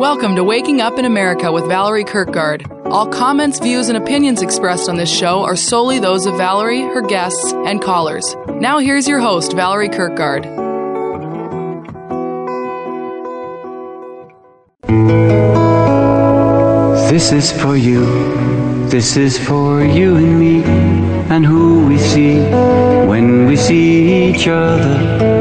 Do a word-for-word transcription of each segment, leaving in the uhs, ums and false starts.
Welcome to Waking Up in America with Valerie Kirkgard. All comments, views, and opinions expressed on this show are solely those of Valerie, her guests, and callers. Now here's your host, Valerie Kirkgard. This is for you, this is for you and me, and who we see when we see each other.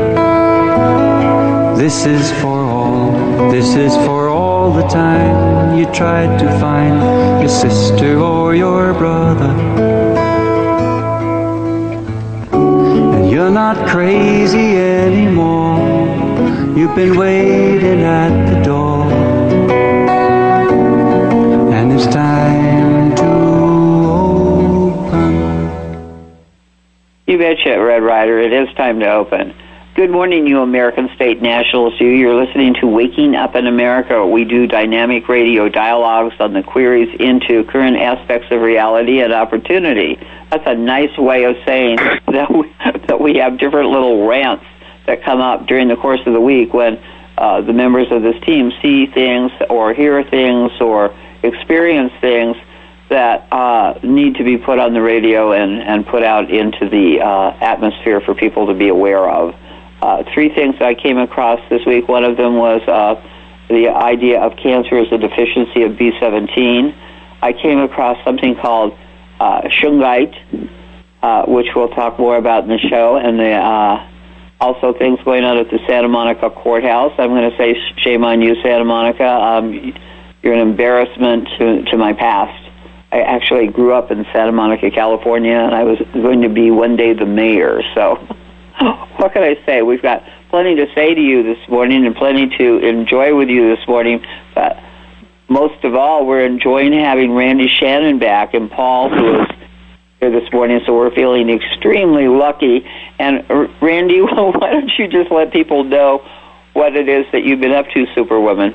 This is for all, this is for all the time you tried to find your sister or your brother. And you're not crazy anymore, you've been waiting at the door. And it's time to open. You betcha, Red Ryder. It is time to open. Good morning, you American State Nationals. You. You're listening to Waking Up in America. We do dynamic radio dialogues on the queries into current aspects of reality and opportunity. That's a nice way of saying that we, that we have different little rants that come up during the course of the week when uh, the members of this team see things or hear things or experience things that uh, need to be put on the radio and, and put out into the uh, atmosphere for people to be aware of. Uh, three things that I came across this week. One of them was uh, the idea of cancer as a deficiency of B seventeen. I came across something called uh, shungite, uh, which we'll talk more about in the show, and the, uh, also things going on at the Santa Monica courthouse. I'm going to say shame on you, Santa Monica. Um, you're an embarrassment to, to my past. I actually grew up in Santa Monica, California, and I was going to be one day the mayor, so... What can I say? We've got plenty to say to you this morning and plenty to enjoy with you this morning. But most of all, we're enjoying having Randy Shannon back and Paul, who is here this morning, so we're feeling extremely lucky. And Randy, well, why don't you just let people know what it is that you've been up to, Superwoman?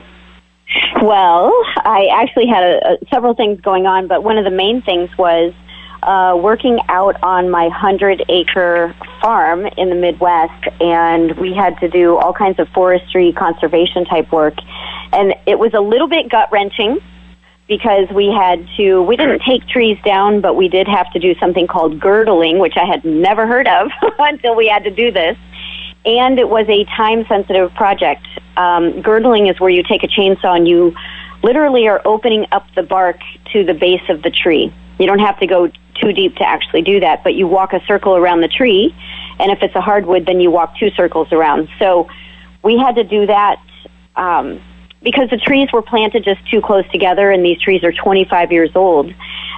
Well, I actually had a, a, several things going on, but one of the main things was Uh, working out on my hundred-acre farm in the Midwest, and we had to do all kinds of forestry conservation-type work. And it was a little bit gut-wrenching because we had to, we didn't take trees down, but we did have to do something called girdling, which I had never heard of until we had to do this. And it was a time-sensitive project. Um, girdling is where you take a chainsaw and you literally are opening up the bark to the base of the tree. You don't have to go too deep to actually do that, but you walk a circle around the tree, and if it's a hardwood, then you walk two circles around. So we had to do that um, because the trees were planted just too close together, and these trees are twenty-five years old,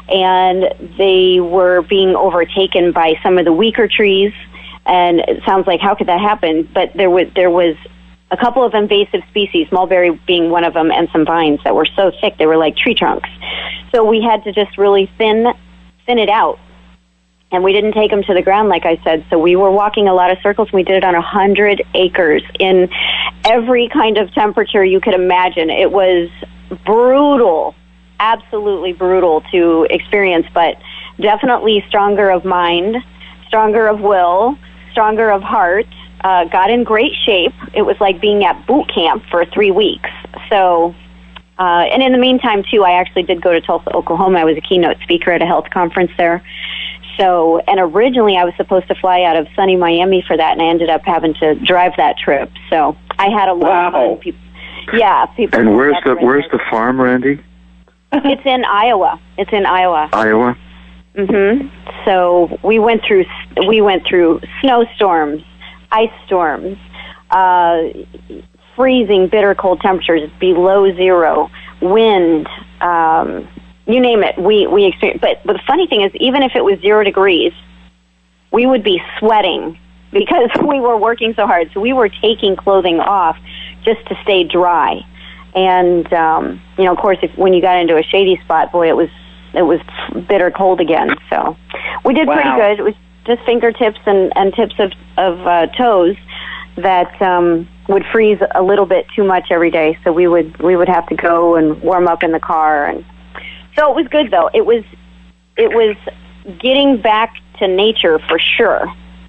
and they were being overtaken by some of the weaker trees, and it sounds like, how could that happen? But there was, there was a couple of invasive species, mulberry being one of them, and some vines that were so thick they were like tree trunks. So we had to just really thin thin it out, and we didn't take them to the ground, like I said. So we were walking a lot of circles. We did it on a hundred acres in every kind of temperature you could imagine. It was brutal, absolutely brutal to experience, but definitely stronger of mind, stronger of will, stronger of heart. Uh, got in great shape. It was like being at boot camp for three weeks. So. Uh, and in the meantime, too, I actually did go to Tulsa, Oklahoma. I was a keynote speaker at a health conference there. So, and originally I was supposed to fly out of sunny Miami for that, and I ended up having to drive that trip. So I had a lot wow. of fun. People, yeah. People and where's the where's the farm, Randy? It's in Iowa. It's in Iowa. Iowa. Mhm. So we went through we went through snowstorms, ice storms. Uh, freezing, bitter cold temperatures, below zero, wind, um, you name it, we, we experienced. But, but the funny thing is, even if it was zero degrees, we would be sweating because we were working so hard. So we were taking clothing off just to stay dry. And, um, you know, of course, if, when you got into a shady spot, boy, it was it was bitter cold again. So we did wow. pretty good. It was just fingertips and, and tips of, of uh, toes that um, would freeze a little bit too much every day, so we would we would have to go and warm up in the car, and so it was good though. It was it was getting back to nature for sure,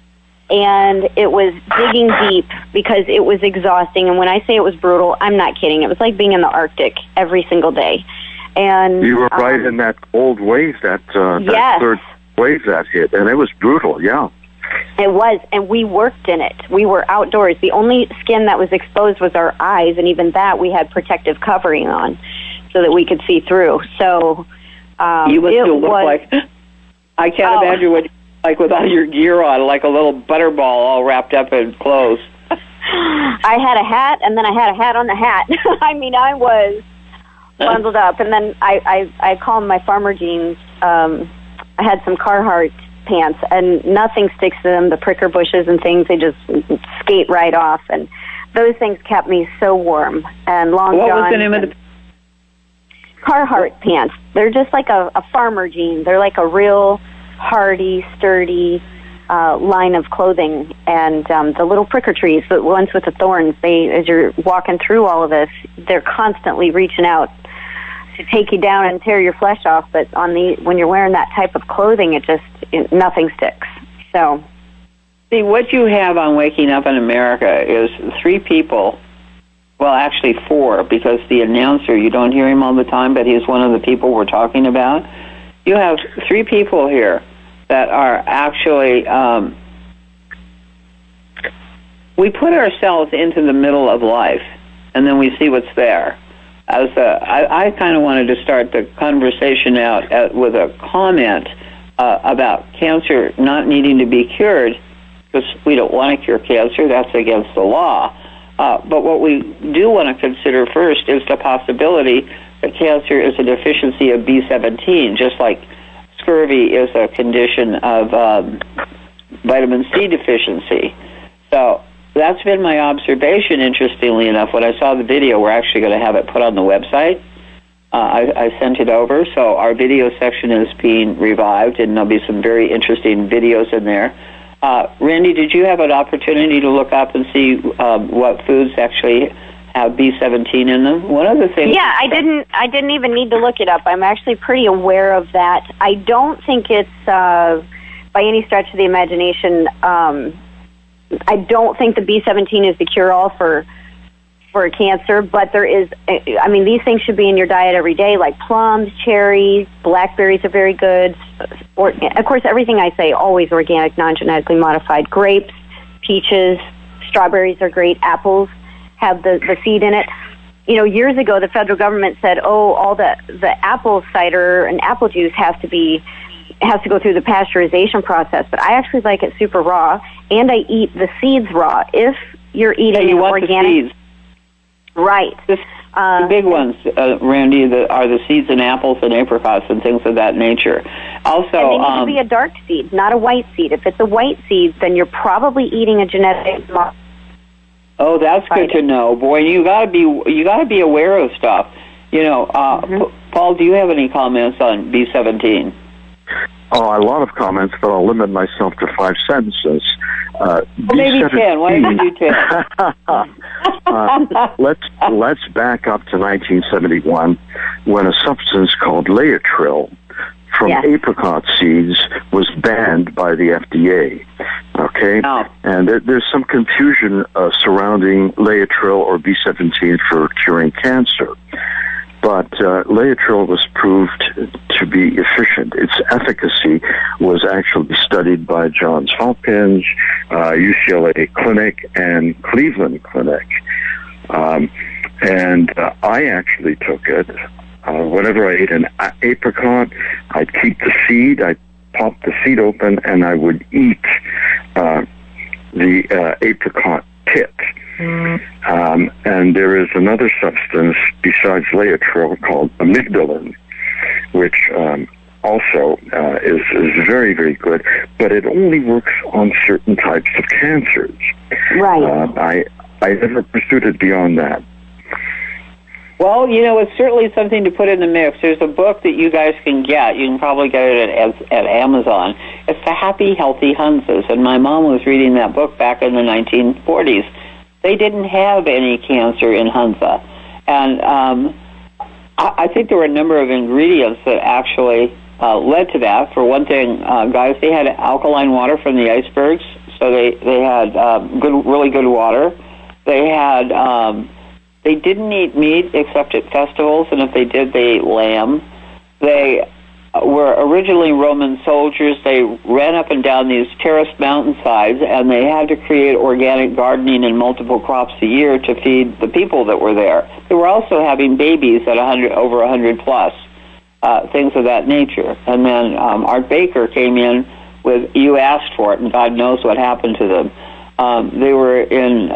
and it was digging deep because it was exhausting. And when I say it was brutal, I'm not kidding. It was like being in the Arctic every single day. And you were right um, in that old wave, that, uh, that yes. third wave that hit, and it was brutal, yeah. It was, and we worked in it. We were outdoors. The only skin that was exposed was our eyes, and even that we had protective covering on so that we could see through. So um, you must it still look was, like, I can't oh. imagine what you look like with all your gear on, like a little butterball all wrapped up in clothes. I had a hat, and then I had a hat on the hat. I mean, I was bundled up, and then I, I, I call them my farmer jeans. Um, I had some Carhartt pants, and nothing sticks to them. The pricker bushes and things, they just skate right off, and those things kept me so warm. And long What johns was the name of the... Carhartt pants. They're just like a, a farmer jean. They're like a real hardy, sturdy uh, line of clothing. And um, the little pricker trees, the ones with the thorns, they, as you're walking through all of this, they're constantly reaching out to take you down and tear your flesh off. But on the when you're wearing that type of clothing, it just it, nothing sticks. So, see, what you have on Waking Up in America is three people. Well, actually four, because the announcer, you don't hear him all the time, but he's one of the people we're talking about. You have three people here that are actually, um, we put ourselves into the middle of life, and then we see what's there. As a, I, I kind of wanted to start the conversation out at, with a comment uh, about cancer not needing to be cured, because we don't want to cure cancer. That's against the law. Uh, but what we do want to consider first is the possibility that cancer is a deficiency of B seventeen, just like scurvy is a condition of um, vitamin C deficiency. So that's been my observation, interestingly enough. When I saw the video, we're actually going to have it put on the website. Uh, I, I sent it over, so our video section is being revived, and there'll be some very interesting videos in there. Uh, Randy, did you have an opportunity to look up and see um, what foods actually have B seventeen in them? One of the things... Yeah, I didn't I didn't even need to look it up. I'm actually pretty aware of that. I don't think it's, uh, by any stretch of the imagination, um, I don't think the B seventeen is the cure-all for for cancer, but there is, I mean, these things should be in your diet every day, like plums, cherries, blackberries are very good. Or, of course, everything I say, always organic, non-genetically modified. Grapes, peaches, strawberries are great. Apples have the, the seed in it. You know, years ago, the federal government said, oh, all the, the apple cider and apple juice has to be has to go through the pasteurization process, but I actually like it super raw, and I eat the seeds raw. If you're eating yeah, you an want organic... the seeds. Right. The, uh, the big ones, uh, Randy, the, are the seeds in apples and apricots and things of that nature. Also, and they need um, to be a dark seed, not a white seed. If it's a white seed, then you're probably eating a genetic. Oh, that's good to know, boy. You got to be you got to be aware of stuff. You know, uh, mm-hmm. P- Paul, do you have any comments on B seventeen? Oh, a lot of comments, but I'll limit myself to five sentences. Uh, well, maybe ten. Why don't you do ten? uh, let's let's back up to nineteen seventy-one, when a substance called Laetrile from yes. apricot seeds was banned by the F D A. Okay, oh. and there, there's some confusion uh, surrounding Laetrile or B seventeen for curing cancer. But uh, Laetrile was proved to be efficient. Its efficacy was actually studied by Johns Hopkins, uh, U C L A Clinic, and Cleveland Clinic. Um, and uh, I actually took it. Uh, whenever I ate an apricot, I'd keep the seed, I'd pop the seed open, and I would eat uh, the uh, apricot pit. Um, and there is another substance besides Laetrile called amygdalin, which um, also uh, is, is very, very good, but it only works on certain types of cancers. Right. Uh, I, I never pursued it beyond that. Well, you know, it's certainly something to put in the mix. There's a book that you guys can get. You can probably get it at, at Amazon. It's The Happy, Healthy Hunzas, and my mom was reading that book back in the nineteen forties. They didn't have any cancer in Hunza. And um, I, I think there were a number of ingredients that actually uh, led to that. For one thing, uh, guys, they had alkaline water from the icebergs So they they had um, good, really good water. They had um, they didn't eat meat except at festivals, and if they did, they ate lamb. They were originally Roman soldiers. They ran up and down these terraced mountainsides, and they had to create organic gardening and multiple crops a year to feed the people that were there. They were also having babies at one hundred, over one hundred plus, uh, things of that nature. And then um, Art Baker came in with You Asked For It, and God knows what happened to them. Um, they were in,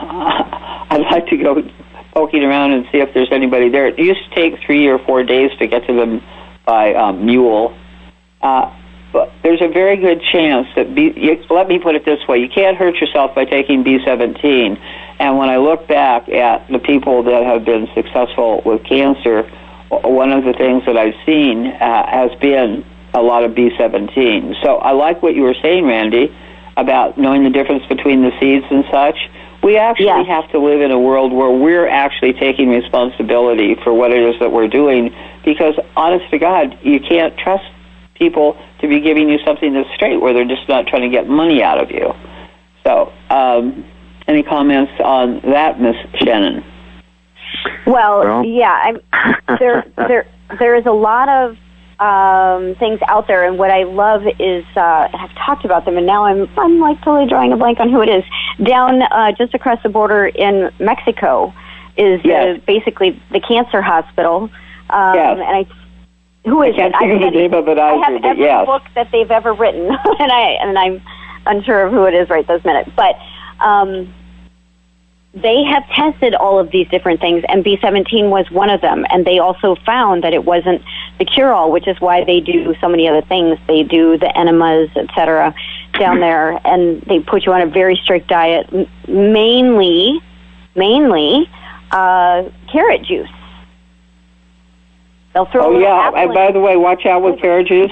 uh, I'd like to go poking around and see if there's anybody there. It used to take three or four days to get to them by um, mule. Uh, but there's a very good chance that, B, you, let me put it this way, you can't hurt yourself by taking B seventeen. And when I look back at the people that have been successful with cancer, one of the things that I've seen uh, has been a lot of B seventeen. So I like what you were saying, Randy, about knowing the difference between the seeds and such. We actually yes. have to live in a world where we're actually taking responsibility for what it is that we're doing, because, honest to God, you can't trust people to be giving you something that's straight where they're just not trying to get money out of you. So, um, any comments on that, Miss Shannon? Well, Well. yeah, I'm, there, there, there is a lot of um, things out there, and what I love is uh, I've talked about them, and now I'm I'm like totally drawing a blank on who it is. Down uh, just across the border in Mexico is Yes. uh, basically the cancer hospital. Um, Yes. And I, who is I can't it? think of the studied- name of it I either, have but every yes. book that they've ever written, and I and I'm unsure of who it is right this minute, but. Um, They have tested all of these different things, and B seventeen was one of them. And they also found that it wasn't the cure-all, which is why they do so many other things. They do the enemas, et cetera, down there, and they put you on a very strict diet, m- mainly, mainly uh, carrot juice. They'll throw. a Oh, little yeah. apple And in. by the way, watch out with carrot juice.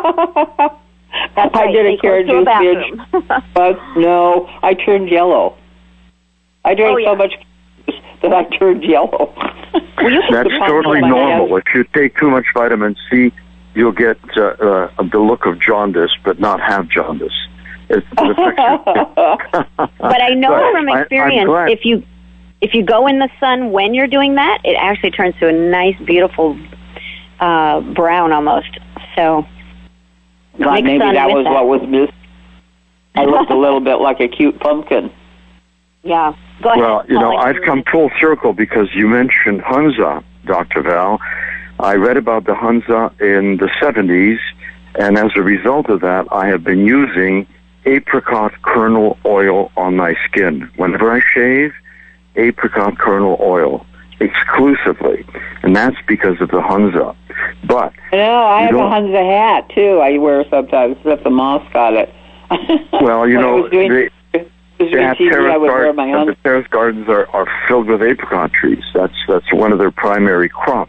That's I right. did Stay a carrot close to a juice bathroom. binge, but no, I turned yellow. I drank Oh, yeah. so much juice that I turned yellow. Well, you can That's put totally my normal. head. If you take too much vitamin C, you'll get uh, uh, the look of jaundice, but not have jaundice. It, it affects your- But I know But from I- I'm experience, glad. if you if you go in the sun when you're doing that, it actually turns to a nice, beautiful uh, brown almost. So God, mix maybe sun that with was that. what was missed. I looked a little bit like a cute pumpkin. yeah, go ahead. Well, you know, Paul, I've come full circle because you mentioned Hunza, Doctor Val. I read about the Hunza in the seventies, and as a result of that, I have been using apricot kernel oil on my skin. Whenever I shave, apricot kernel oil exclusively, and that's because of the Hunza. But I know, I You have a don't- Hunza hat, too, I wear sometimes, except the moss got it. well, you When I know, was doing, they, was they doing have T V, I terrace would wear gardens, my and the Hunza. terrace gardens are, are filled with apricot trees. That's that's one of their primary crops.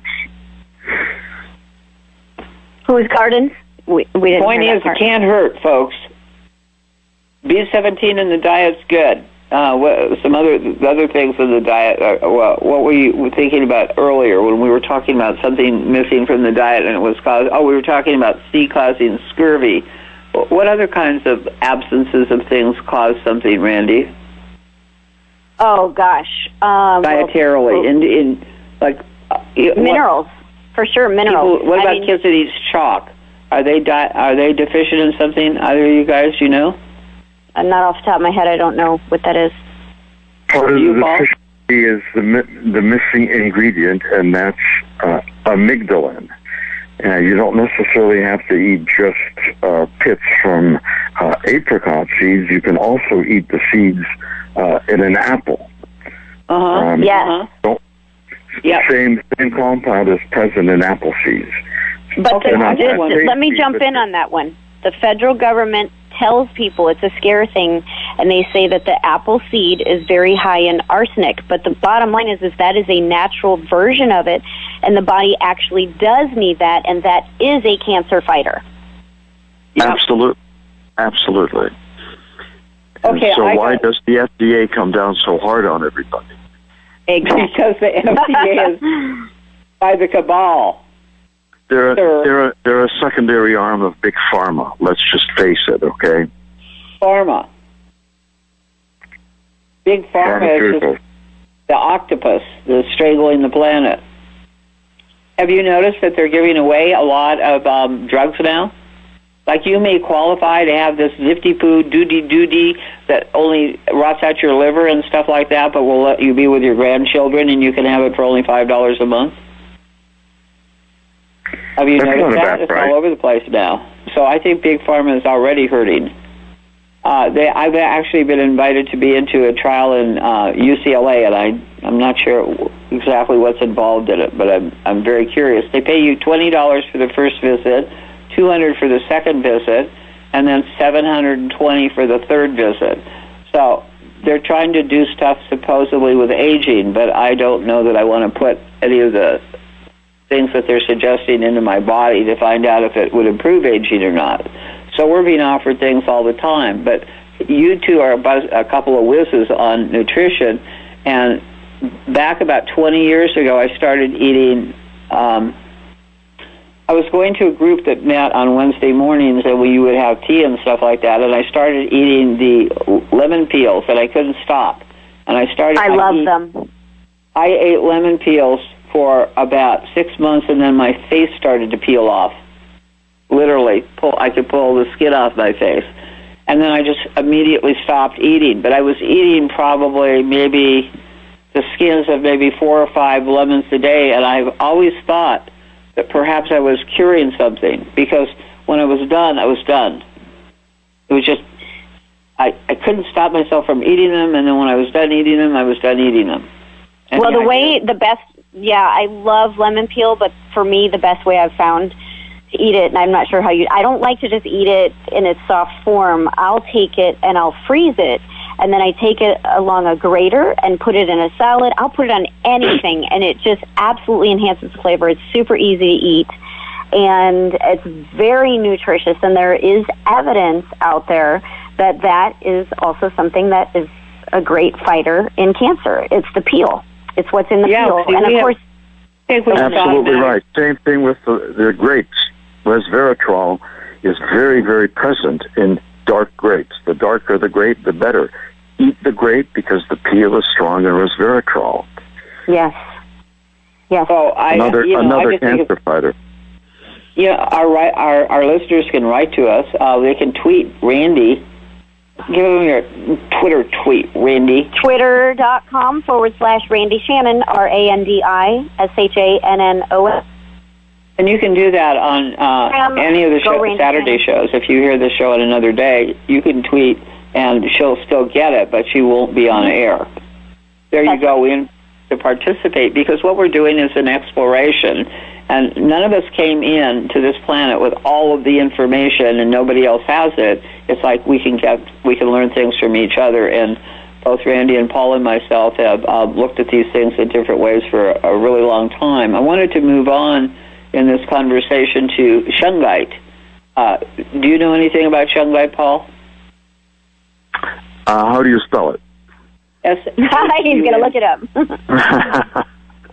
Whose gardens? We, we didn't Point hear is, that it part. can't hurt, folks. B seventeen in the diet's good. Uh, what, some other other things in the diet. Uh, what, what were you thinking about earlier when we were talking about something missing from the diet and it was caused? Oh, we were talking about C causing scurvy. What other kinds of absences of things cause something, Randy? Oh gosh, um, Dietarily, well, in in like uh, what- minerals for sure. Minerals. People, what I about mean, kids that eat chalk? Are they di- are they deficient in something? Either of you guys, you know? uh, not off the top of my head. I don't know what that is. Part of You, the Paul? deficiency is the mi- the missing ingredient, and that's uh, amygdalin. Uh, you don't necessarily have to eat just uh, pits from uh, apricot seeds. You can also eat the seeds uh, in an apple. Uh huh. Um, Yes. Uh-huh. Don't- Yep. Same same compound is present in apple seeds. But Okay, the, now this, that one- let me Tasty, jump but- in on that one. The federal government tells people it's a scare thing, and they say that the apple seed is very high in arsenic. But the bottom line is, is that is a natural version of it, and the body actually does need that, and that is a cancer fighter. Yep. Absolutely, absolutely. And Okay, so I why got- does the F D A come down so hard on everybody? Exactly. Because the F D A is by the cabal. They're Sure. they're a, they're a secondary arm of big pharma. Let's just face it, okay? Pharma. Big Pharma is just the octopus that's strangling the planet. Have you noticed that they're giving away a lot of um, drugs now? Like you may qualify to have this zifty food, doody-doody, that only rots out your liver and stuff like that, but will let you be with your grandchildren and you can have it for only five dollars a month? Have you That's noticed that? Bad, it's right? all over the place now. So I think Big Pharma is already hurting. Uh, they, I've actually been invited to be into a trial in uh, U C L A, and I, I'm not sure exactly what's involved in it, but I'm, I'm very curious. They pay you twenty dollars for the first visit, two hundred dollars for the second visit, and then seven hundred twenty dollars for the third visit. So they're trying to do stuff supposedly with aging, but I don't know that I want to put any of the things that they're suggesting into my body to find out if it would improve aging or not. So we're being offered things all the time. But you two are a, buzz, a couple of whizzes on nutrition. And back about twenty years ago, I started eating... Um, I was going to a group that met on Wednesday mornings, and we would have tea and stuff like that, and I started eating the lemon peels, and I couldn't stop. And I started... I, I love eat, them. I ate lemon peels for about six months, and then my face started to peel off. Literally, pull, I could pull the skin off my face. And then I just immediately stopped eating. But I was eating probably maybe the skins of maybe four or five lemons a day, and I've always thought that perhaps I was curing something, because when I was done, I was done. It was just, I, I couldn't stop myself from eating them, and then when I was done eating them, I was done eating them. And well, the idea- way, the best, yeah, I love lemon peel, but for me, the best way I've found to eat it, and I'm not sure how you, I don't like to just eat it in its soft form. I'll take it and I'll freeze it, and then I take it along a grater and put it in a salad. I'll put it on anything, and it just absolutely enhances the flavor. It's super easy to eat, and it's very nutritious, and there is evidence out there that that is also something that is a great fighter in cancer. It's the peel. It's what's in the yeah, peel. See, and, of have, course... Absolutely right. Same thing with the, the grapes. Resveratrol is very, very present in dark grapes. The darker the grape, the better. Eat the grape because the peel is strong in resveratrol. Yes. Yes. So I, another you know, another I cancer think, fighter. Yeah, our, our our listeners can write to us. Uh, they can tweet Randy. Give them your Twitter tweet, Randy. Twitter.com forward slash Randy Shannon, R A N D I S H A N N O S. And you can do that on uh, Um, any of the go show, Randy Saturday Shannon. shows. If you hear the show on another day, you can tweet, and she'll still get it, but she won't be on air. There you That's go. We invite you to participate, because what we're doing is an exploration, and none of us came in to this planet with all of the information, and nobody else has it. It's like we can get, we can learn things from each other, and both Randy and Paul and myself have uh, looked at these things in different ways for a really long time. I wanted to move on in this conversation to shungite. Uh, do you know anything about shungite, Paul? Uh, how do you spell it? He's going to look it up.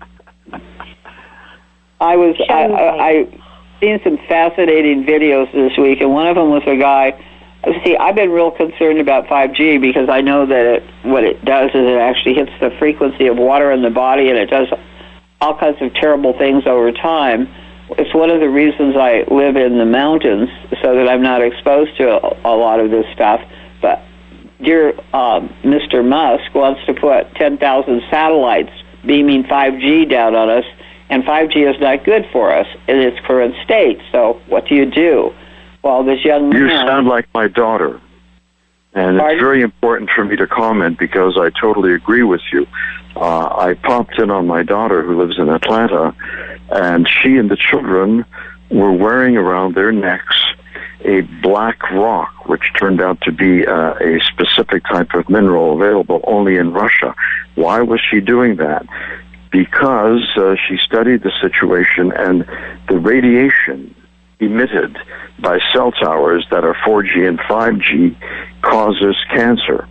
I was I, I, I seen some fascinating videos this week, and one of them was a guy. See, I've been real concerned about five G because I know that it, what it does is it actually hits the frequency of water in the body, and it does all kinds of terrible things over time. It's one of the reasons I live in the mountains, so that I'm not exposed to a, a lot of this stuff. But dear um, Mister Musk wants to put ten thousand satellites beaming five G down on us, and five G is not good for us in its current state. So what do you do? Well, this young man... You sound like my daughter. And Pardon? It's very important for me to comment because I totally agree with you. Uh, I popped in on my daughter who lives in Atlanta, and she and the children were wearing around their necks a black rock, which turned out to be uh, a specific type of mineral available only in Russia. Why was she doing that? Because uh, she studied the situation, and the radiation emitted by cell towers that are four G and five G causes cancer.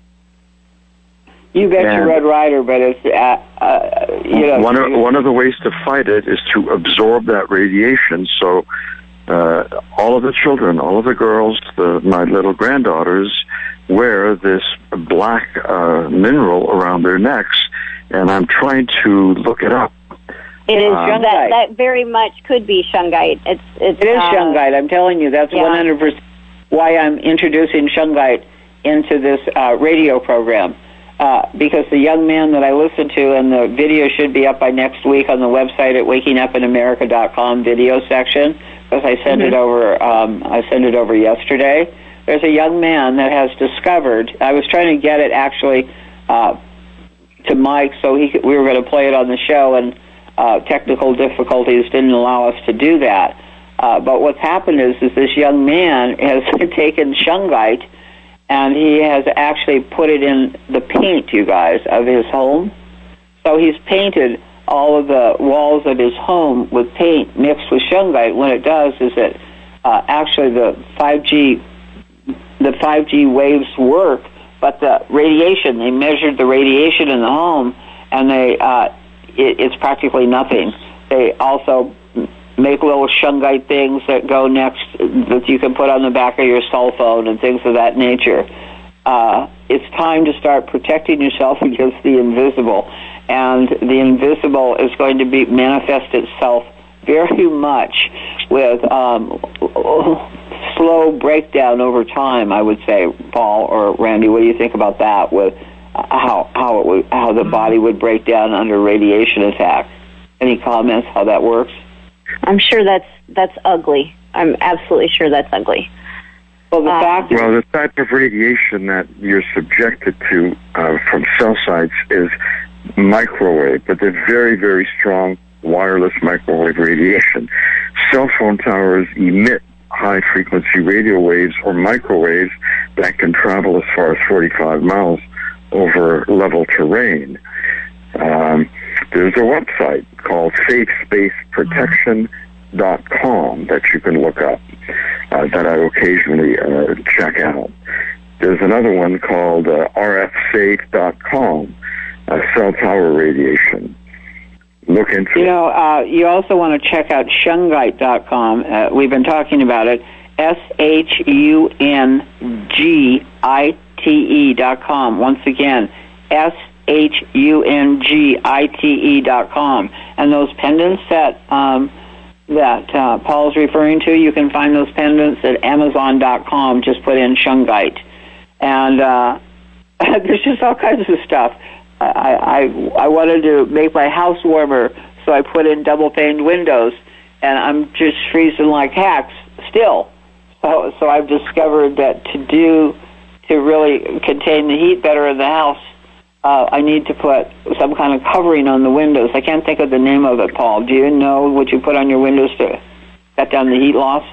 You bet And your Red Rider, but it's, uh, uh, you know... One of, one of the ways to fight it is to absorb that radiation, so uh, all of the children, all of the girls, the, my little granddaughters, wear this black uh, mineral around their necks, and I'm trying to look it up. It is um, that, that very much could be shungite. It's, it's, it is uh, shungite. I'm telling you, that's yeah. one hundred percent why I'm introducing shungite into this uh, radio program. Uh, because the young man that I listened to, and the video should be up by next week on the website at waking up in america dot com video section, because I sent mm-hmm. it over. Um, I sent it over yesterday. There's a young man that has discovered. I was trying to get it actually uh, to Mike, so he could, we were going to play it on the show, and uh, technical difficulties didn't allow us to do that. Uh, but what's happened is, is this young man has taken shungite, and he has actually put it in the paint, you guys, of his home. So he's painted all of the walls of his home with paint mixed with shungite. What it does is that uh, actually the five G the five G waves work, but the radiation, they measured the radiation in the home, and they uh, it, it's practically nothing. They also make little shungite things that go next, that you can put on the back of your cell phone and things of that nature. Uh, it's time to start protecting yourself against the invisible, and the invisible is going to be manifest itself very much with um, slow breakdown over time, I would say, Paul or Randy. What do you think about that? With how how it would, how the body would break down under radiation attack? Any comments how that works? I'm sure that's that's ugly. I'm absolutely sure that's ugly. Well, the uh, fact well, the type of radiation that you're subjected to uh, from cell sites is microwave, but they're very, very strong wireless microwave radiation. Cell phone towers emit high-frequency radio waves or microwaves that can travel as far as forty-five miles over level terrain. Um, there's a website called safe space protection dot com that you can look up, uh, that I occasionally uh, check out. There's another one called uh, r f safe dot com, uh, cell tower radiation. Look into You know, uh, you also want to check out shungite dot com. Uh, we've been talking about it. S H U N G I T E dot com. Once again, S H U N G I T E dot com. And those pendants that um, that uh, Paul's referring to, you can find those pendants at amazon dot com. Just put in shungite. And uh, there's just all kinds of stuff. I, I I wanted to make my house warmer, so I put in double-paned windows, and I'm just freezing like hacks still. So, so I've discovered that to do, to really contain the heat better in the house, uh, I need to put some kind of covering on the windows. I can't think of the name of it, Paul. Do you know what you put on your windows to cut down the heat loss?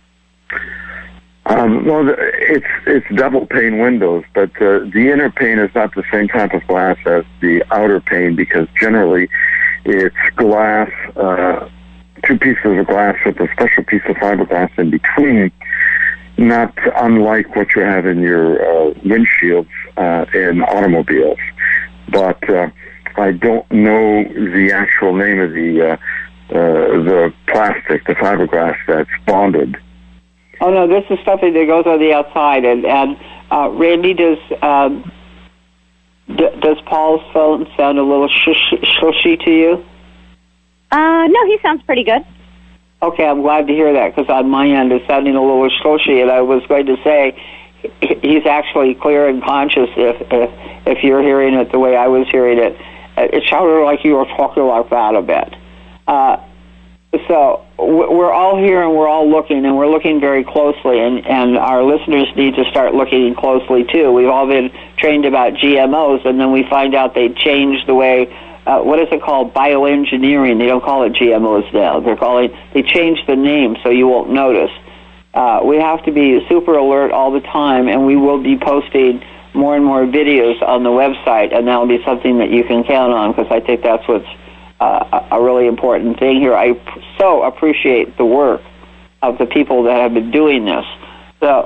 Um, well, it's it's double pane windows, but uh, the inner pane is not the same type of glass as the outer pane, because generally it's glass, uh, two pieces of glass with a special piece of fiberglass in between, not unlike what you have in your uh, windshields uh, in automobiles. But uh, I don't know the actual name of the uh, uh, the plastic, the fiberglass that's bonded. Oh, no, this is stuff that goes on the outside. And, and uh, Randy, does um, d- does Paul's phone sound a little shush- shushy to you? Uh, no, he sounds pretty good. Okay, I'm glad to hear that, because on my end it's sounding a little shushy, and I was going to say he's actually clear and conscious if, if, if you're hearing it the way I was hearing it. It sounded like you were talking like that a bit. Uh, So we're all here and we're all looking, and we're looking very closely, and, and our listeners need to start looking closely too. We've all been trained about G M Os, and then we find out they changed the way, uh, what is it called, bioengineering. They don't call it G M Os now. They're calling, they changed the name so you won't notice. Uh, we have to be super alert all the time, and we will be posting more and more videos on the website, and that'll be something that you can count on, because I think that's what's Uh, a really important thing here. I so appreciate the work of the people that have been doing this. So,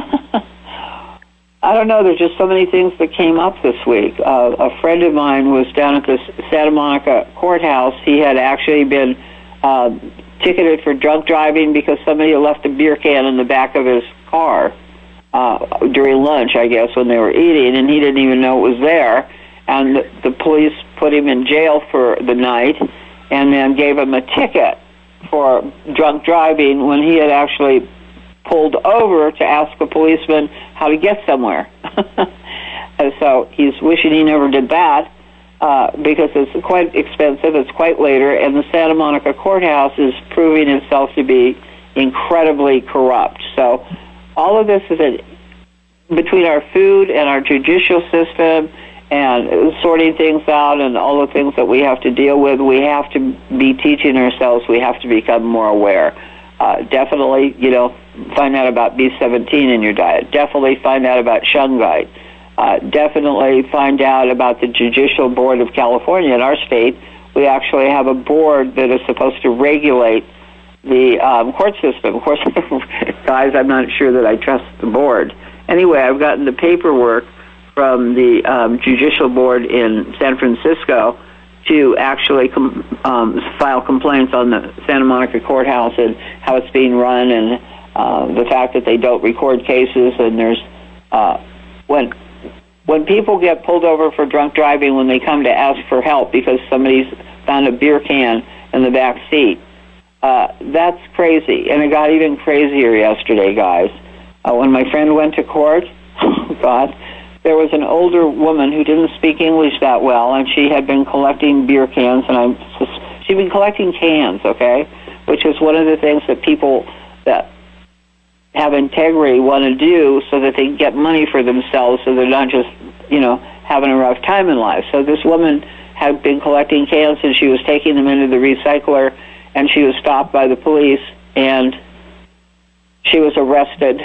I don't know, there's just so many things that came up this week. Uh, a friend of mine was down at the Santa Monica courthouse. He had actually been uh, ticketed for drunk driving because somebody had left a beer can in the back of his car. uh, during lunch, I guess, when they were eating, and he didn't even know it was there. And the, the police put him in jail for the night and then gave him a ticket for drunk driving when he had actually pulled over to ask a policeman how to get somewhere. And so he's wishing he never did that uh, because it's quite expensive, it's quite later, and the Santa Monica courthouse is proving itself to be incredibly corrupt. So all of this is a, between our food and our judicial system and sorting things out and all the things that we have to deal with, we have to be teaching ourselves, we have to become more aware. Uh, definitely, you know, find out about B seventeen in your diet. Definitely find out about shungite. Uh, definitely find out about the Judicial Board of California. In our state, we actually have a board that is supposed to regulate the um, court system. Of course, guys, I'm not sure that I trust the board. Anyway, I've gotten the paperwork from the um, Judicial Board in San Francisco to actually com- um, file complaints on the Santa Monica courthouse and how it's being run, and uh, the fact that they don't record cases. And there's uh, when when people get pulled over for drunk driving, when they come to ask for help because somebody's found a beer can in the back seat, uh, that's crazy. And it got even crazier yesterday, guys. Uh, when my friend went to court, oh God, there was an older woman who didn't speak English that well, and she had been collecting beer cans, and I'm she'd been collecting cans, okay, which is one of the things that people that have integrity want to do so that they can get money for themselves, so they're not just, you know, having a rough time in life. So this woman had been collecting cans, and she was taking them into the recycler, and she was stopped by the police, and she was arrested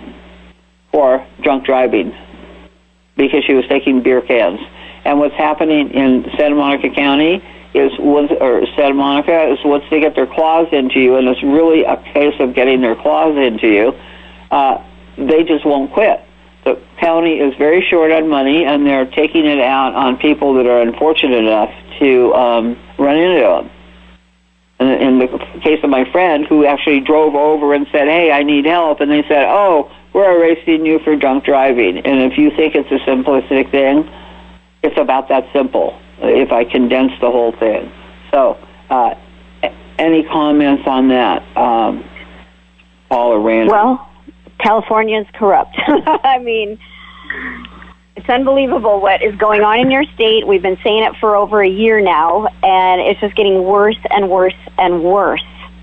for drunk driving because she was taking beer cans. And what's happening in Santa Monica County is, once, or Santa Monica, is once they get their claws into you, and it's really a case of getting their claws into you, uh, they just won't quit. The county is very short on money, and they're taking it out on people that are unfortunate enough to um, run into them. And in the case of my friend, who actually drove over and said, hey, I need help, and they said, oh, we're arresting you for drunk driving. And if you think it's a simplistic thing, it's about that simple, if I condense the whole thing. So, uh, any comments on that, um, Paul or Randy? Well, California is corrupt. I mean, it's unbelievable what is going on in your state. We've been saying it for over a year now, and it's just getting worse and worse and worse.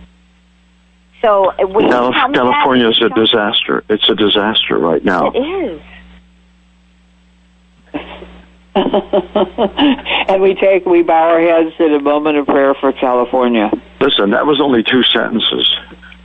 So, when Calif- California that, is a disaster. It's a disaster right now. It is. And we take, we bow our heads in a moment of prayer for California. Listen, that was only two sentences.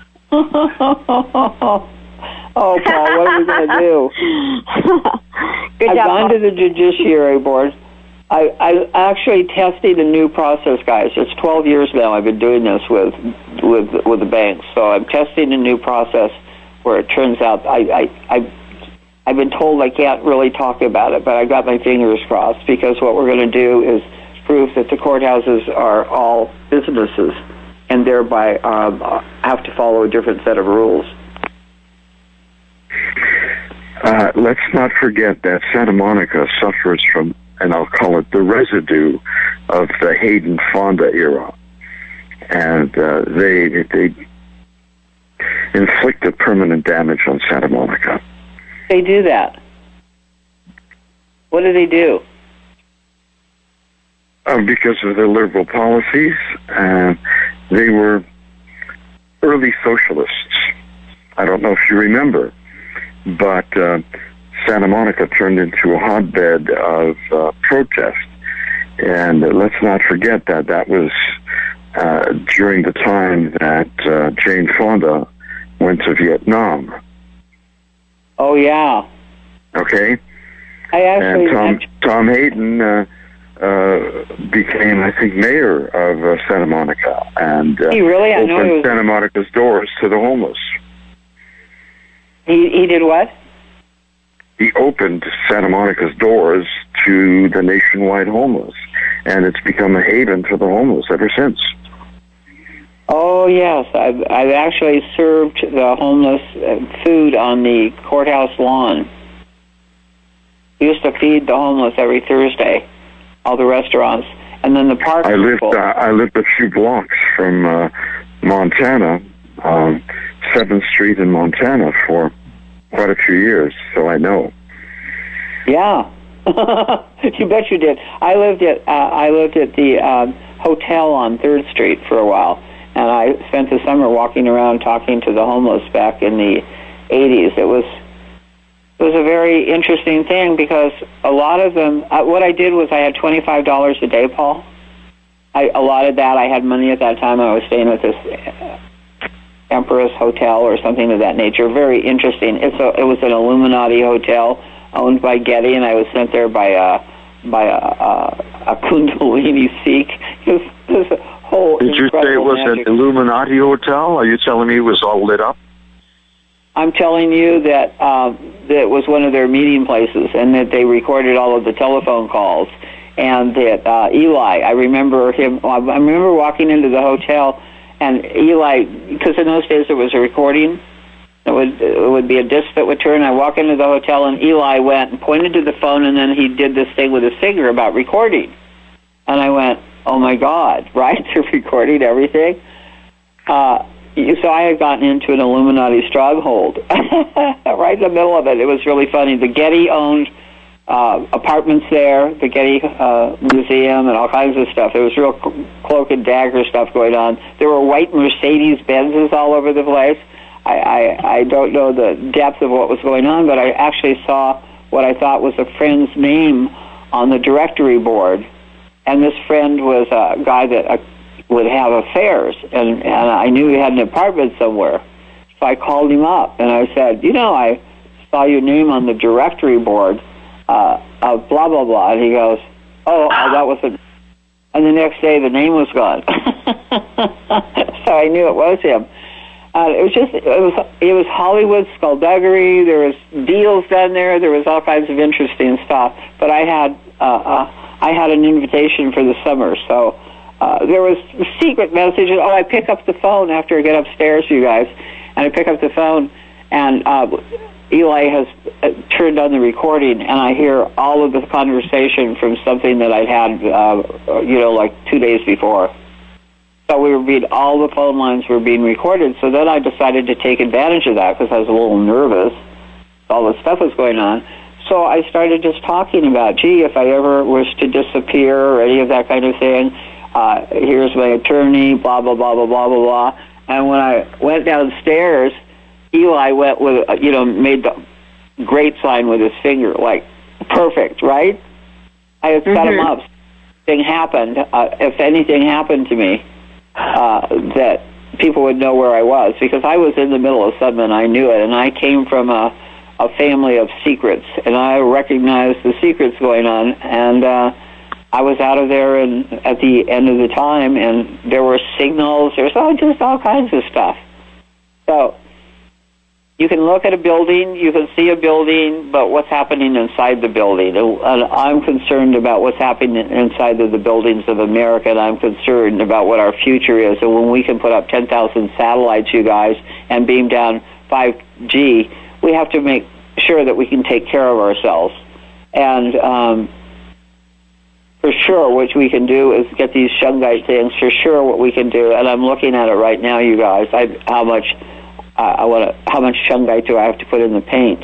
Oh, Paul, what are we going to do? Good I've job, gone Paul. to the Judiciary Board. I, I actually testing a new process, guys. It's twelve years now I've been doing this with with with the banks. So I'm testing a new process where it turns out I, I, I, I've been told I can't really talk about it, but I got my fingers crossed, because what we're going to do is prove that the courthouses are all businesses and thereby um, have to follow a different set of rules. Uh, let's not forget that Santa Monica suffers from, and I'll call it the residue of the Hayden Fonda era. And uh, they they inflicted permanent damage on Santa Monica. They do that. What do they do? Uh, because of their liberal policies. Uh, they were early socialists. I don't know if you remember, but uh, Santa Monica turned into a hotbed of uh, protest. And uh, let's not forget that that was uh, during the time that uh, Jane Fonda went to Vietnam. Oh, yeah. Okay? I actually... And Tom, Tom Hayden uh, uh, became, I think, mayor of uh, Santa Monica. And uh, he really? I opened know he was... Santa Monica's doors to the homeless. He, he did what? He opened Santa Monica's doors to the nationwide homeless, and it's become a haven for the homeless ever since. Oh, yes. I've, I've actually served the homeless food on the courthouse lawn. We used to feed the homeless every Thursday, all the restaurants. And then the park. I lived, people. uh, I lived a few blocks from uh, Montana, um, seventh Street in Montana for quite a few years, so I know. Yeah. You bet you did. I lived at uh, I lived at the um, hotel on third Street for a while, and I spent the summer walking around talking to the homeless back in the eighties. It was it was a very interesting thing because a lot of them. Uh, what I did was I had twenty-five dollars a day, Paul. I allotted that. I had money at that time. I was staying at this Empress Hotel or something of that nature. Very interesting. It's a, it was an Illuminati hotel owned by Getty, and I was sent there by a by a, a, a Kundalini Sikh. It was, it was a whole. Did you say it was magic. An Illuminati hotel? Are you telling me it was all lit up? I'm telling you that um, that it was one of their meeting places, and that they recorded all of the telephone calls, and that uh, Eli. I remember him. I remember walking into the hotel, and Eli, because in those days there was a recording. It would, it would be a disc that would turn. I walk into the hotel, and Eli went and pointed to the phone, and then he did this thing with his finger about recording. And I went, oh, my God, right? They're recording everything? Uh, so I had gotten into an Illuminati stronghold right in the middle of it. It was really funny. The Getty owned uh, apartments there, the Getty uh, Museum, and all kinds of stuff. There was real cloak and dagger stuff going on. There were white Mercedes-Benzes all over the place. I, I, I don't know the depth of what was going on, but I actually saw what I thought was a friend's name on the directory board, and this friend was a guy that uh, would have affairs, and, and I knew he had an apartment somewhere. So I called him up, and I said, you know, I saw your name on the directory board uh, of blah, blah, blah. And he goes, oh, that was a... And the next day, the name was gone. So I knew it was him. Uh, it was just, it was it was Hollywood skullduggery. There was deals done there. There was all kinds of interesting stuff. But I had uh, uh, I had an invitation for the summer, so uh, there was secret messages. Oh, I pick up the phone after I get upstairs, you guys, and I pick up the phone, and uh, Eli has uh, turned on the recording, and I hear all of the conversation from something that I'd had, uh, you know, like two days before. So we were being, all the phone lines were being recorded. So then I decided to take advantage of that because I was a little nervous. All this stuff was going on. So I started just talking about, gee, if I ever was to disappear or any of that kind of thing, uh, here's my attorney, blah, blah, blah, blah, blah, blah, blah. And when I went downstairs, Eli went with, you know, made the great sign with his finger, like, perfect, right? I had set mm-hmm. him up. Thing happened. Uh, if anything happened to me, Uh, that people would know where I was, because I was in the middle of something and I knew it, and I came from a, a family of secrets, and I recognized the secrets going on, and uh, I was out of there and at the end of the time, and there were signals, there's all, just all kinds of stuff. So you can look at a building, you can see a building, but what's happening inside the building? And I'm concerned about what's happening inside of the buildings of America, and I'm concerned about what our future is. And when we can put up ten thousand satellites, you guys, and beam down five G, we have to make sure that we can take care of ourselves. And um, for sure, what we can do is get these shungite things. For sure, what we can do, and I'm looking at it right now, you guys, I, how much... Uh, I want to. How much shungite do I have to put in the paint?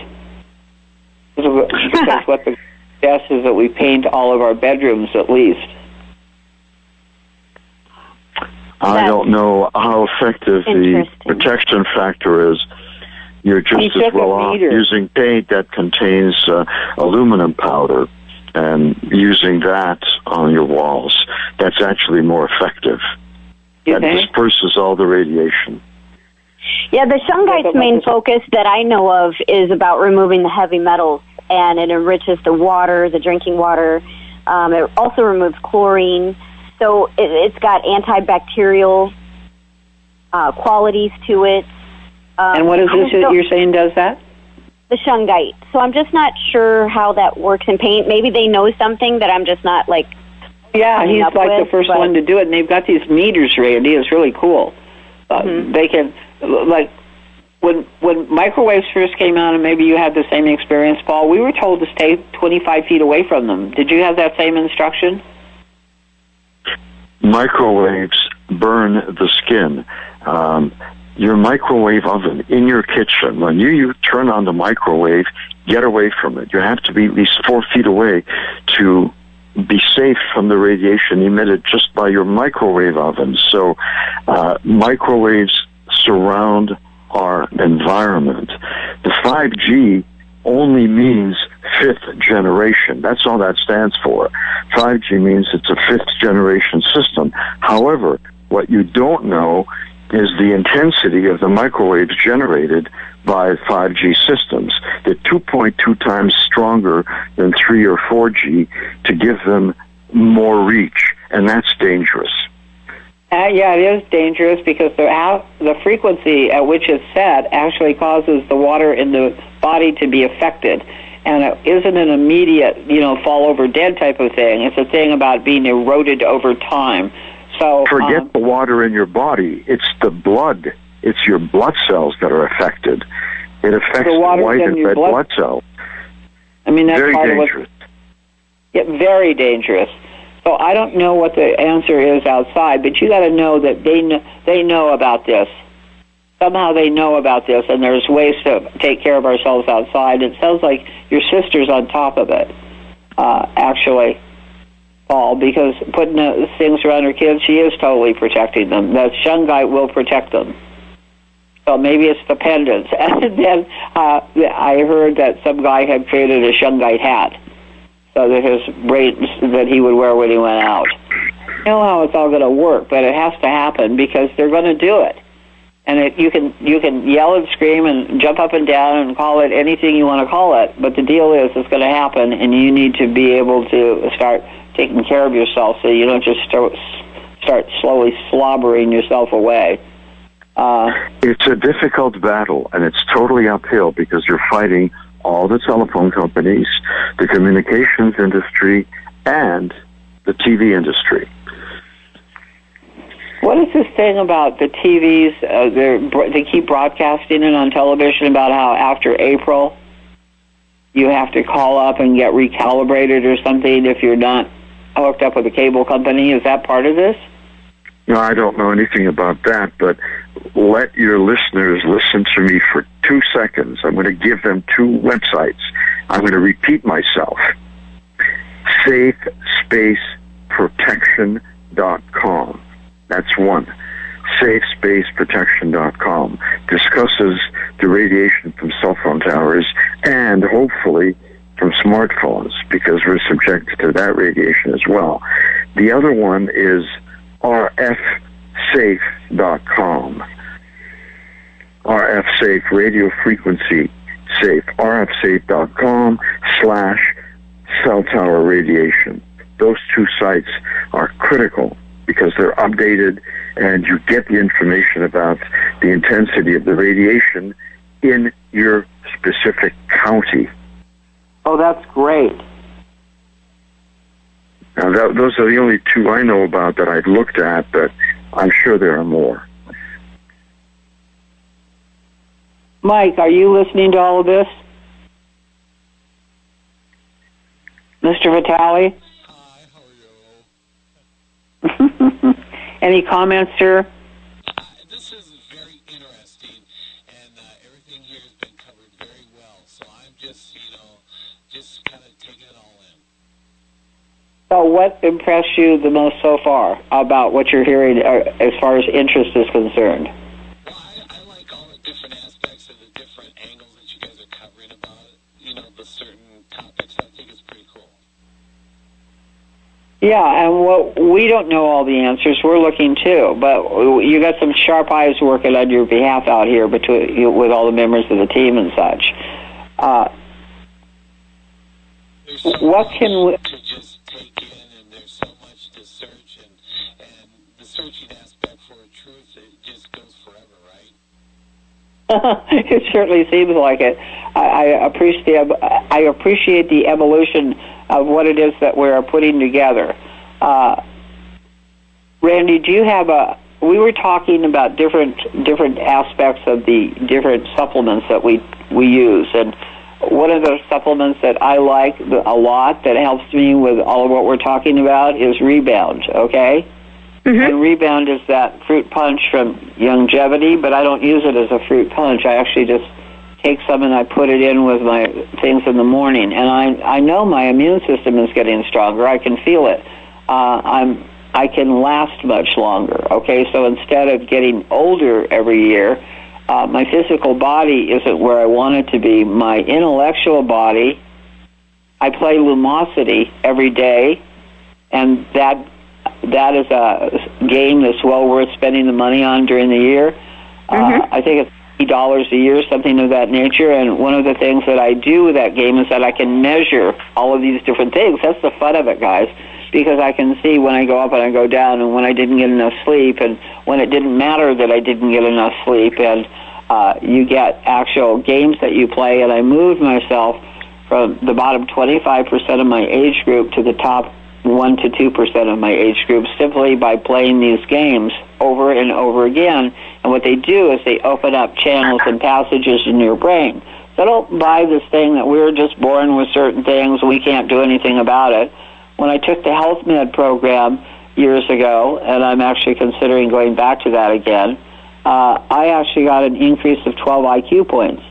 Because what the guess is that we paint all of our bedrooms at least. I don't know how effective the protection factor is. You're just as well off using paint that contains uh, aluminum powder and using that on your walls. That's actually more effective. You that think? disperses all the radiation. Yeah, the shungite's main focus that I know of is about removing the heavy metals, and it enriches the water, the drinking water. Um, it also removes chlorine, so it, it's got antibacterial uh, qualities to it. Um, and what is this that you're saying does that? The shungite. So I'm just not sure how that works in paint. Maybe they know something that I'm just not, like, yeah, he's like with, the first but... one to do it, and they've got these meters, Randy. It's really cool. Uh, Mm-hmm. They can, like, when when microwaves first came out, and maybe you had the same experience, Paul, we were told to stay twenty-five feet away from them. Did you have that same instruction? Microwaves burn the skin. Um, your microwave oven in your kitchen, when you, you turn on the microwave, get away from it. You have to be at least four feet away to be safe from the radiation emitted just by your microwave oven. So uh, microwaves surround our environment. The five G only means fifth generation. That's all that stands for. five G means it's a fifth generation system. However, what you don't know is the intensity of the microwaves generated by five G systems. They're two point two times stronger than three or four G to give them more reach, and that's dangerous. Uh, yeah, it is dangerous because the, out, the frequency at which it's set actually causes the water in the body to be affected. And it isn't an immediate, you know, fall over dead type of thing. It's a thing about being eroded over time. So Forget um, the water in your body. It's the blood. It's your blood cells that are affected. It affects the, the white and red blood, blood cells. I mean, that's very part dangerous. Of what, yeah, very dangerous. So I don't know what the answer is outside, but you got to know that they know, they know about this. Somehow they know about this, and there's ways to take care of ourselves outside. It sounds like your sister's on top of it, uh, actually, Paul, because putting uh, things around her kids, she is totally protecting them. That shungite will protect them. So maybe it's the pendants. And then uh, I heard that some guy had created a shungite hat, so that his brains that he would wear when he went out. I know how it's all going to work, but it has to happen because they're going to do it. And it, you can you can yell and scream and jump up and down and call it anything you want to call it, but the deal is it's going to happen, and you need to be able to start taking care of yourself so you don't just start, start slowly slobbering yourself away. Uh, it's a difficult battle, and it's totally uphill because you're fighting all the telephone companies, the communications industry, and the T V industry. What is this thing about the T Vs? Uh, they keep broadcasting it on television about how after April you have to call up and get recalibrated or something if you're not hooked up with a cable company. Is that part of this? No, I don't know anything about that, but let your listeners listen to me for two seconds. I'm going to give them two websites. I'm going to repeat myself. safe space protection dot com. That's one. safe space protection dot com discusses the radiation from cell phone towers and hopefully from smartphones because we're subjected to that radiation as well. The other one is r f safe dot com. R F Safe, radio frequency safe. r f safe dot com slash cell tower radiation. Those two sites are critical because they're updated and you get the information about the intensity of the radiation in your specific county. Oh, that's great. Now, that, those are the only two I know about that I've looked at, but I'm sure there are more. Mike, are you listening to all of this? Mister Vitale? Hi, how are you? Any comments, sir? Uh, this is very interesting, and uh, everything here has been covered very well, so I'm just, you know, just kind of taking it all in. So what impressed you the most so far about what you're hearing uh, as far as interest is concerned? Well, I, I like all the different aspects of the different angles that you guys are covering about, you know, the certain topics. I think it's pretty cool. Yeah, and what we don't know all the answers. We're looking too, but you got some sharp eyes working on your behalf out here between you, with all the members of the team and such. Uh, There's so what much can we? to just take in, and there's so much to search, and, and the searching aspect for truth, it just goes forever, right? It certainly seems like it. I, I appreciate I appreciate the evolution of what it is that we're putting together. Uh, Randy, do you have a we were talking about different different aspects of the different supplements that we we use, and one of the supplements that I like a lot that helps me with all of what we're talking about is Rebound, okay? Mm-hmm. And Rebound is that fruit punch from Youngevity, but I don't use it as a fruit punch. I actually just take some and I put it in with my things in the morning. And I I know my immune system is getting stronger. I can feel it. Uh, I'm I can last much longer, okay? So instead of getting older every year, uh, my physical body isn't where I want it to be. My intellectual body, I play Lumosity every day, and that that is a game that's well worth spending the money on during the year. Mm-hmm. Uh, I think it's fifty dollars a year, something of that nature, and one of the things that I do with that game is that I can measure all of these different things. That's the fun of it, guys, because I can see when I go up and I go down and when I didn't get enough sleep and when it didn't matter that I didn't get enough sleep, and uh, you get actual games that you play, and I moved myself from the bottom twenty-five percent of my age group to the top one to two percent of my age group simply by playing these games over and over again. And what they do is they open up channels and passages in your brain. So don't buy this thing that we're just born with certain things, we can't do anything about it. When I took the Health Med program years ago, and I'm actually considering going back to that again, uh, I actually got an increase of twelve I Q points.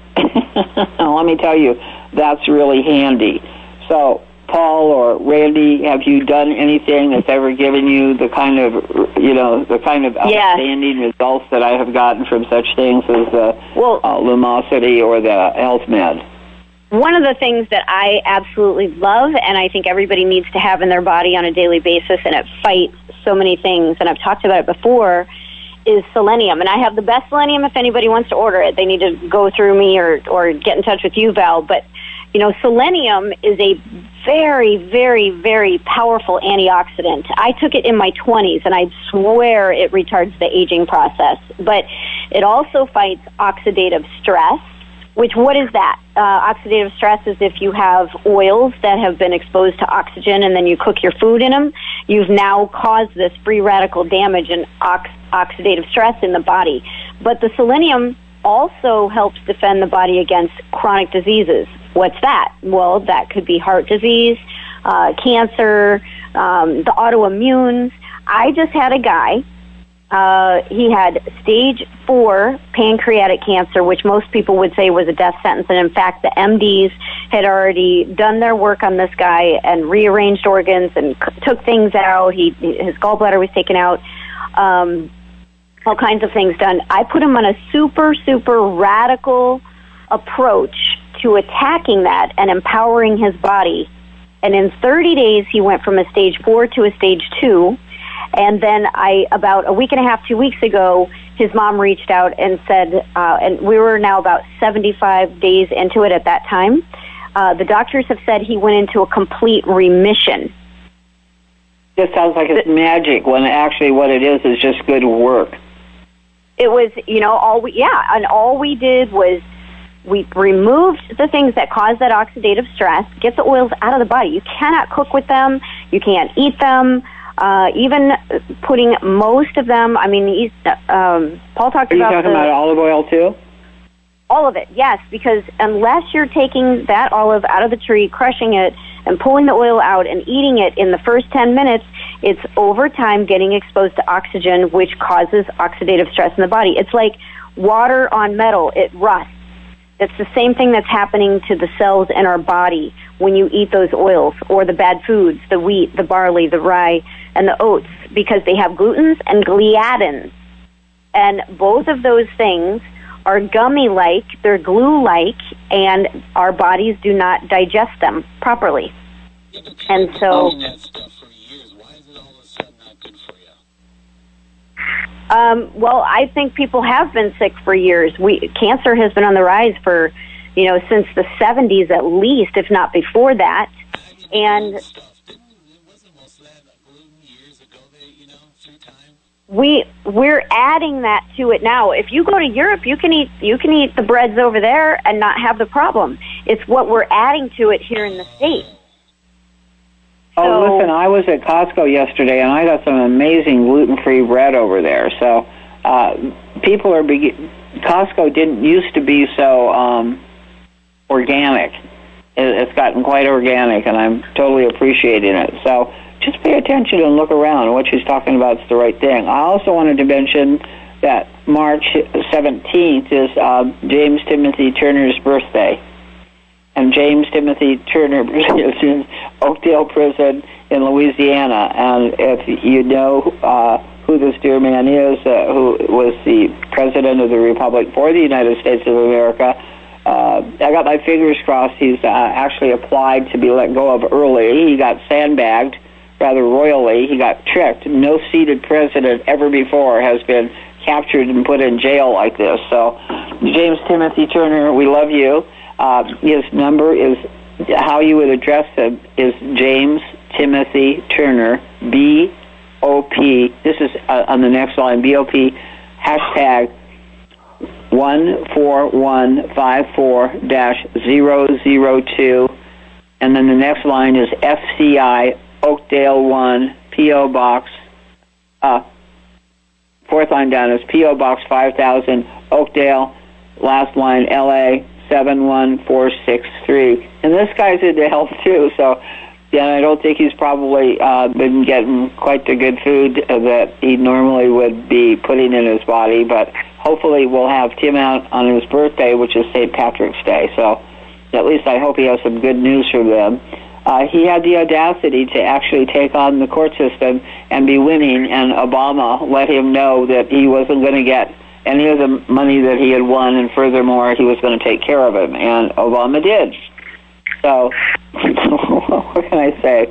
Let me tell you, that's really handy. So, Paul or Randy, have you done anything that's ever given you the kind of, you know, the kind of outstanding yes. results that I have gotten from such things as the well, uh, Lumosity or the Health Med? One of the things that I absolutely love, and I think everybody needs to have in their body on a daily basis, and it fights so many things, and I've talked about it before, is selenium. And I have the best selenium. If anybody wants to order it, they need to go through me or, or get in touch with you, Val. But, you know, selenium is a very, very, very powerful antioxidant. I took it in my twenties, and I swear it retards the aging process. But it also fights oxidative stress, which, what is that? Uh, oxidative stress is if you have oils that have been exposed to oxygen and then you cook your food in them, you've now caused this free radical damage and ox- oxidative stress in the body. But the selenium also helps defend the body against chronic diseases. What's that? Well, that could be heart disease, uh, cancer, um, the autoimmunes. I just had a guy, uh, he had stage four pancreatic cancer, which most people would say was a death sentence. And in fact, the M Ds had already done their work on this guy and rearranged organs and c- took things out. He, his gallbladder was taken out. Um, all kinds of things done. I put him on a super, super radical approach to attacking that and empowering his body. And in thirty days, he went from a stage four to a stage two. And then I, about a week and a half, two weeks ago, his mom reached out and said, uh, and we were now about seventy-five days into it at that time. Uh, the doctors have said he went into a complete remission. This sounds like it's magic, when actually what it is is just good work. It was, you know, all we, yeah, and all we did was we removed the things that cause that oxidative stress, get the oils out of the body. You cannot cook with them. You can't eat them. Uh, even putting most of them, I mean, he's, um, Paul talked Are you about... Are you talking the, about olive oil, too? All of it, yes, because unless you're taking that olive out of the tree, crushing it, and pulling the oil out and eating it in the first ten minutes, it's over time getting exposed to oxygen, which causes oxidative stress in the body. It's like water on metal. It rusts. It's the same thing that's happening to the cells in our body when you eat those oils or the bad foods, the wheat, the barley, the rye, and the oats, because they have glutens and gliadins. And both of those things are gummy-like, they're glue-like, and our bodies do not digest them properly. Yeah, but and so... that stuff for years. Why is it all of a sudden not good for you? Um, well, I think people have been sick for years. We cancer has been on the rise for, you know, since the seventies at least, if not before that. And we we're adding that to it now. If you go to Europe, you can eat you can eat the breads over there and not have the problem. It's what we're adding to it here in the States. Oh, So- listen, I was at Costco yesterday, and I got some amazing gluten-free bread over there. So uh, people are... Be- Costco didn't used to be so um, organic. It, it's gotten quite organic, and I'm totally appreciating it. So just pay attention and look around. What she's talking about is the right thing. I also wanted to mention that March seventeenth is uh, James Timothy Turner's birthday. And James Timothy Turner is in Oakdale Prison in Louisiana. And if you know uh, who this dear man is, uh, who was the President of the Republic for the United States of America, uh, I got my fingers crossed he's uh, actually applied to be let go of early. He got sandbagged rather royally. He got tricked. No seated president ever before has been captured and put in jail like this. So, James Timothy Turner, we love you. Uh, his number is, how you would address him is James Timothy Turner, B O P. This is uh, on the next line, B O P, hashtag one four one five four dash zero zero two. And then the next line is F C I, Oakdale one, P O Box, uh, fourth line down is P O Box five thousand, Oakdale, last line L A seven one four six three. And this guy's into health too, so yeah, I don't think he's probably uh, been getting quite the good food that he normally would be putting in his body, but hopefully we'll have Tim out on his birthday, which is Saint Patrick's Day, so at least I hope he has some good news for them. Uh, he had the audacity to actually take on the court system and be winning, and Obama let him know that he wasn't going to get any of the money that he had won, and furthermore, he was going to take care of him, and Obama did. So, what can I say?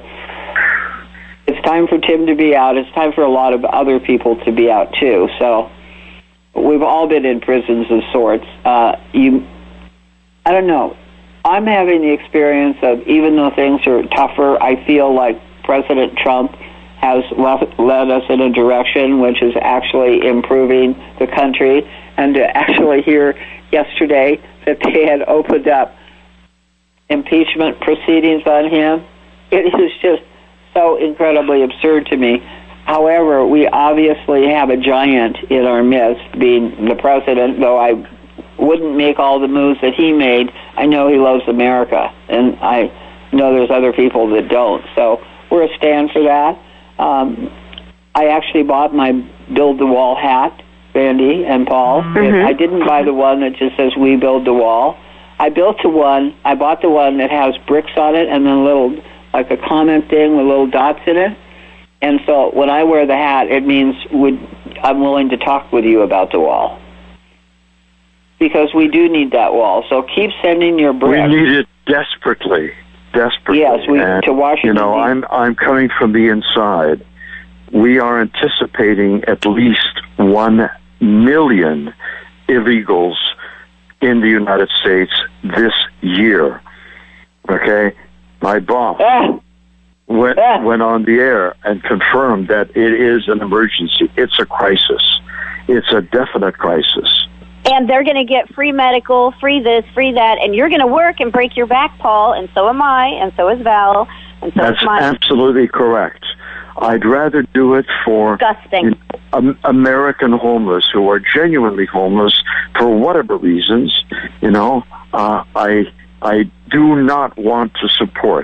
It's time for Tim to be out. It's time for a lot of other people to be out, too. So, we've all been in prisons of sorts. Uh, you, I don't know. I'm having the experience of, even though things are tougher, I feel like President Trump has left, led us in a direction which is actually improving the country. And to actually hear yesterday that they had opened up impeachment proceedings on him, it is just so incredibly absurd to me. However, we obviously have a giant in our midst, being the president, though I wouldn't make all the moves that he made. I know he loves America, and I know there's other people that don't. So we're a stand for that. Um, I actually bought my Build the Wall hat, Randy and Paul. Mm-hmm. I didn't buy the one that just says We Build the Wall. I built the one, I bought the one that has bricks on it and then a little, like a comment thing with little dots in it. And so when I wear the hat, it means would I'm willing to talk with you about the wall. Because we do need that wall. So keep sending your bricks. We need it desperately, desperately. Yes, we, and, to Washington. You know, I'm I'm coming from the inside. We are anticipating at least one million illegals in the United States this year. Okay, my boss Ah. went Ah. went on the air and confirmed that it is an emergency. It's a crisis. It's a definite crisis. And they're going to get free medical, free this, free that, and you're going to work and break your back, Paul, and so am I, and so is Val, and so That's is mine. absolutely correct. I'd rather do it for Disgusting. you know, um, American homeless who are genuinely homeless for whatever reasons. You know, uh, I I do not want to support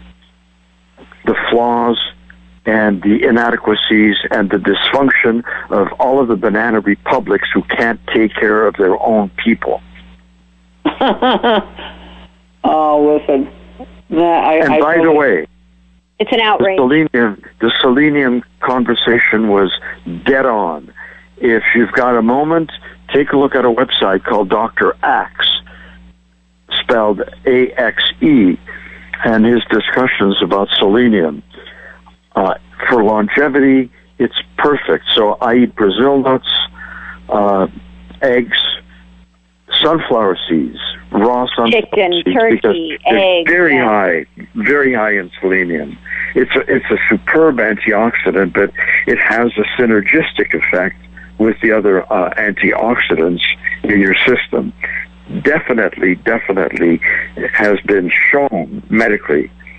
the flaws and the inadequacies and the dysfunction of all of the banana republics who can't take care of their own people. Oh, listen. Nah, I, And I by the totally- way, It's an the outrage. selenium, the selenium conversation was dead on. If you've got a moment, take a look at a website called Doctor Axe, spelled A X E, and his discussions about selenium. Uh, for longevity, it's perfect. So I eat Brazil nuts, uh, eggs, sunflower seeds, raw sunflower Chicken, seeds, turkey, because they're eggs, very yeah. high, very high in selenium. It's a, it's a superb antioxidant, but it has a synergistic effect with the other uh, antioxidants in your system. Definitely, definitely has been shown medically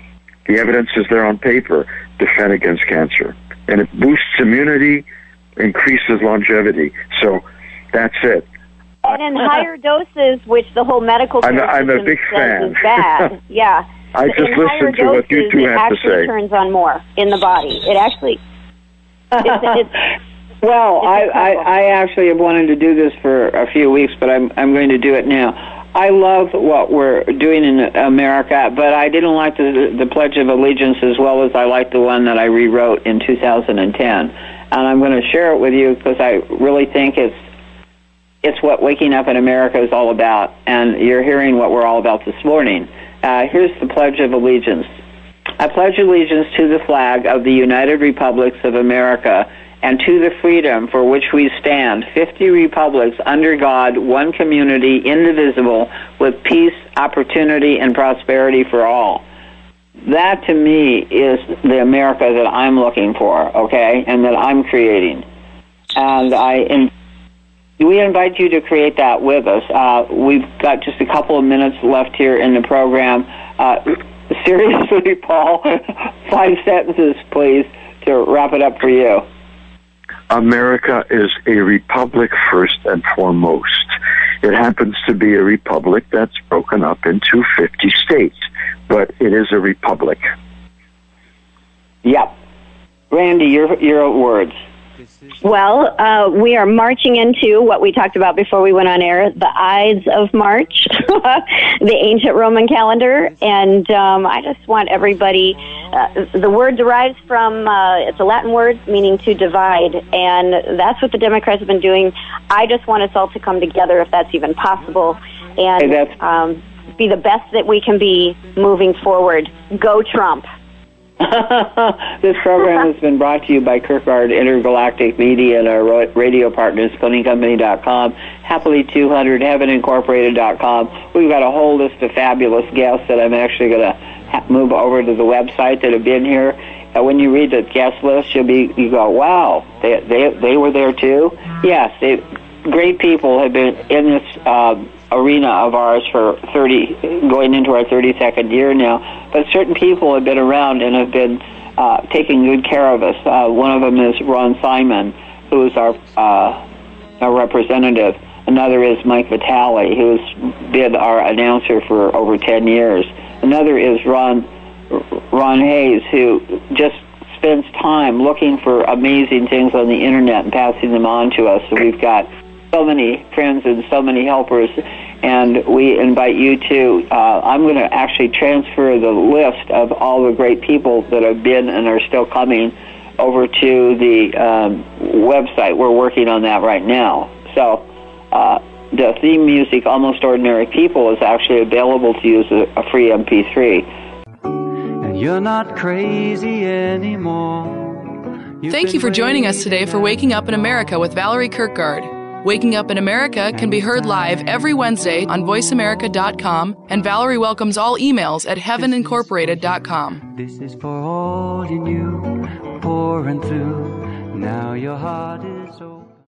The evidence is there on paper. Defend against cancer. And it boosts immunity, increases longevity. So that's it. And in higher doses, which the whole medical I'm, care I'm a system big says fan. is bad. Yeah. I just in higher listened to what you doses, two it have to actually say. turns on more in the body. It actually... It's, it's, well, it's I, I, I actually have wanted to do this for a few weeks, but I'm, I'm going to do it now. I love what we're doing in America, but I didn't like the, the Pledge of Allegiance as well as I liked the one that I rewrote in two thousand ten. And I'm going to share it with you because I really think it's it's what Waking Up in America is all about. And you're hearing what we're all about this morning. Uh, here's the Pledge of Allegiance. I pledge allegiance to the flag of the United Republics of America and to the freedom for which we stand, fifty republics under God, one community, indivisible, with peace, opportunity, and prosperity for all. That, to me, is the America that I'm looking for, okay, and that I'm creating. And I, in, we invite you to create that with us. Uh, we've got just a couple of minutes left here in the program. Uh, seriously, Paul, five sentences, please, to wrap it up for you. America is a republic first and foremost. It happens to be a republic that's broken up into fifty states, but it is a republic. Yep. Randy, your your words. Well, uh, we are marching into what we talked about before we went on air, the Ides of March, the ancient Roman calendar, and um, I just want everybody, uh, the word derives from, uh, it's a Latin word meaning to divide, and that's what the Democrats have been doing. I just want us all to come together, if that's even possible, and hey, um, be the best that we can be moving forward. Go Trump. This program has been brought to you by Kirkgard Intergalactic Media and our radio partners, cloning company dot com, Happily two hundred, heaven incorporated dot com. We've got a whole list of fabulous guests that I'm actually going to ha- move over to the website that have been here. And when you read the guest list, you'll be you go, wow, they they they were there too. Yes, they, great people have been in this uh, arena of ours for thirty, going into our thirty-second year now. But certain people have been around and have been uh, taking good care of us. Uh, one of them is Ron Simon, who is our uh, our representative. Another is Mike Vitale, who's been our announcer for over ten years. Another is Ron Ron Hayes, who just spends time looking for amazing things on the internet and passing them on to us. So we've got so many friends and so many helpers, and we invite you to, uh, I'm going to actually transfer the list of all the great people that have been and are still coming over to the um, website. We're working on that right now. So uh, the theme music, Almost Ordinary People, is actually available to use a, a free M P three. And you're not crazy anymore. You've Thank you for been joining us today for waiting Waking Up in America with Valerie Kirkgard. Waking Up in America can be heard live every Wednesday on voice america dot com, and Valerie welcomes all emails at heaven incorporated dot com. This is for all you knew, pouring through. Now your heart is open.